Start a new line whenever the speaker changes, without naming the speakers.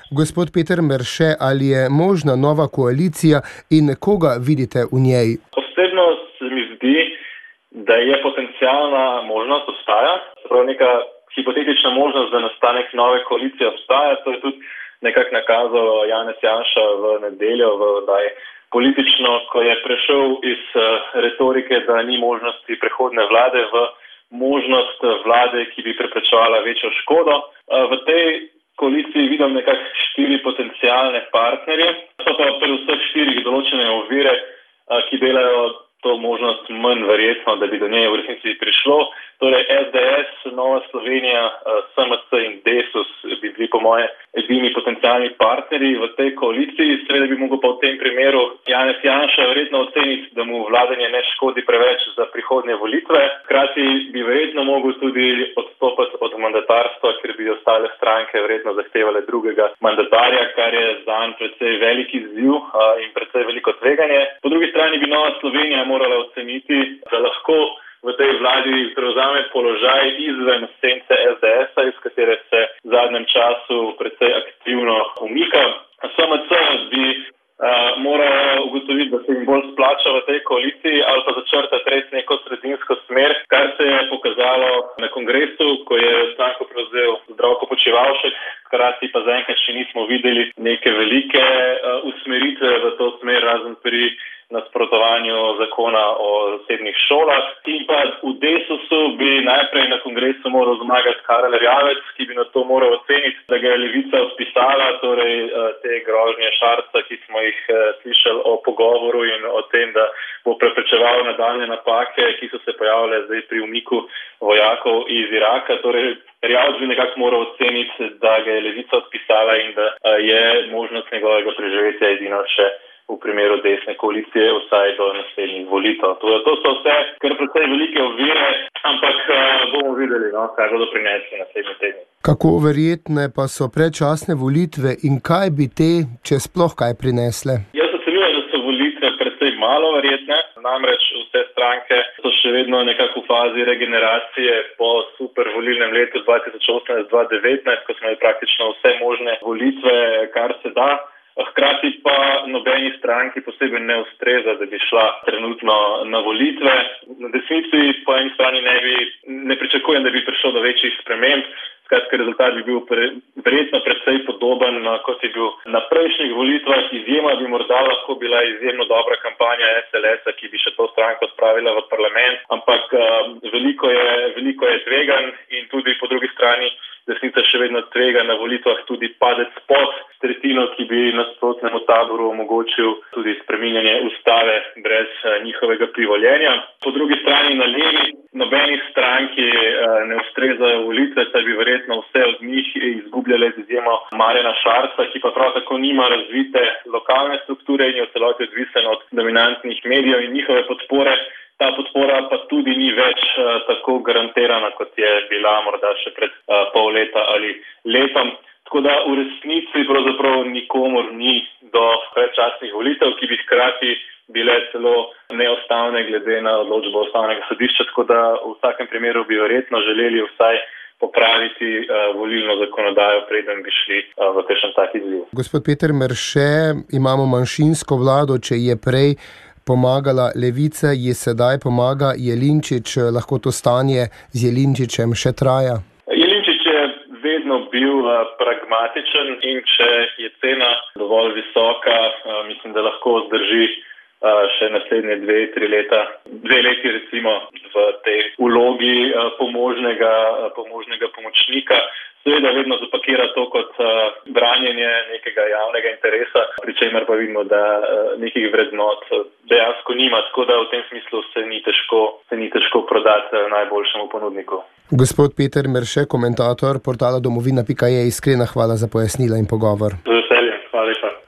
Gospod Peter Merše, ali je možna nova koalicija in koga vidite v njej?
Osebno se mi zdi, da je potencialna možnost obstaja, prav neka hipotetična možnost za nastanek nove koalicije obstaja. To je tudi nekako nakazal Janez Janša v nedeljo v oddaji Politično, ko je prešel iz retorike, da ni možnosti prehodne vlade v možnost vlade, ki bi preprečevala večjo škodo. V tej koaliciji vidim nekako 4 potencialne partnerje. So pa pri vseh 4 določene ovire, ki delajo to možnost manj verjetno, da bi do nje v resnici prišlo. Torej SDS, Nova Slovenija, SMC in Desus bi bili po moje edini potencialni partnerji v tej koaliciji. Seveda bi mogel pa v tem primeru Janez Janša verjetno oceniti, da mu vladanje ne škodi preveč za prihodnje volitve. Hkrati bi verjetno mogel tudi odstopiti od mandatarstva, ker bi ostale stranke verjetno zahtevale drugega mandatarja, kar je zanj precej velik izziv in precej veliko tveganje. Po drugi strani bi Nova Slovenija morala oceniti, da lahko v tej vladi prevzame položaj izven sence SDS-a, iz katere se v zadnjem času precej aktivno umika. SMC bi moral ugotoviti, da se jim bolj splača v tej koaliciji ali pa začrtati res neko sredinsko smer, kar se je pokazalo na kongresu, ko je stranko prevzel Zdravko Počivalšek, hkrati pa zaenkrat še nismo videli neke velike usmeritve v to smer, razen pri nasprotovanju zakona o zasebnih šolah. In pa v Desusu bi najprej na kongresu moral zmagati Karel Erjavec, ki bi na to moral oceniti, da ga je Levica odpisala, torej te grožnje Šarca, ki smo jih slišali o pogovoru in o tem, da bo preprečeval nadaljne napake, ki so se pojavile zdaj pri umiku vojakov iz Iraka. Torej Erjavec bi nekako moral oceniti, da ga je Levica odpisala in da je možnost njegovega preživetja edino še v primeru desne koalicije vsaj do naslednjih volitev. To so vse kar precej velike ovire, ampak bomo videli, kaj bodo prinesli naslednji teden.
Kako verjetne pa so predčasne volitve in kaj bi te, če sploh kaj prinesle?
Jaz ocenjujem, da so volitve precej malo verjetne, namreč vse stranke so še vedno nekako v fazi regeneracije po super volilnem letu 2018-2019, ko smo imeli praktično vse možne volitve, kar se da. Hkrati pa nobeni stranki posebej ne ustreza, da bi šla trenutno na volitve. Na desnici po eni strani ne pričakujem, da bi prišlo do večjih sprememb. Skratka, rezultat bi bil verjetno precej podoben, kot je bil na prejšnjih volitvah. Izjema bi morda lahko bila izjemno dobra kampanja SLS-a, ki bi še to stranko spravila v parlament, ampak veliko je tveganj in tudi po drugi strani desnica še vedno tvega na volitvah tudi padec pod tretjino, ki bi nasprotnemu taboru omogočil tudi spreminjanje ustave brez njihovega privoljenja. Po drugi strani na levi nobeni stranki ne ustrezajo volitve, saj bi verjetno vse od njih izgubljale z izjemo Marjana Šarca, ki pa prav tako nima razvite lokalne strukture in je v celoti odvisen od dominantnih medijev in njihove podpore. Ta podpora pa tudi ni več tako garantirana, kot je bila morda še pred pol leta ali letom. Tako da v resnici pravzaprav nikomor ni do predčasnih volitev, ki bi hkrati bile celo neustavne glede na odločbo Ustavnega sodišča. Tako da v vsakem primeru bi verjetno želeli vsaj popraviti volilno zakonodajo, preden bi šli v kakšen tak izziv.
Gospod Peter Merše, imamo manjšinsko vlado, če je prej pomagala Levica, ji sedaj pomaga Jelinčič. Lahko to stanje z Jelinčičem še traja?
Jelinčič je vedno bil pragmatičen in če je cena dovolj visoka, mislim, da lahko zdrži še naslednje 2-3 leta. 2 leti recimo v tej vlogi pomožnega pomočnika. Seveda vedno zapakira to kot branjenje nekega javnega interesa, pri čemer pa vidimo, da nekih vrednot dejansko nima, tako da v tem smislu se ni težko prodati najboljšemu ponudniku.
Gospod Peter Merše, komentator portala domovina.je, iskrena hvala za pojasnila in pogovor.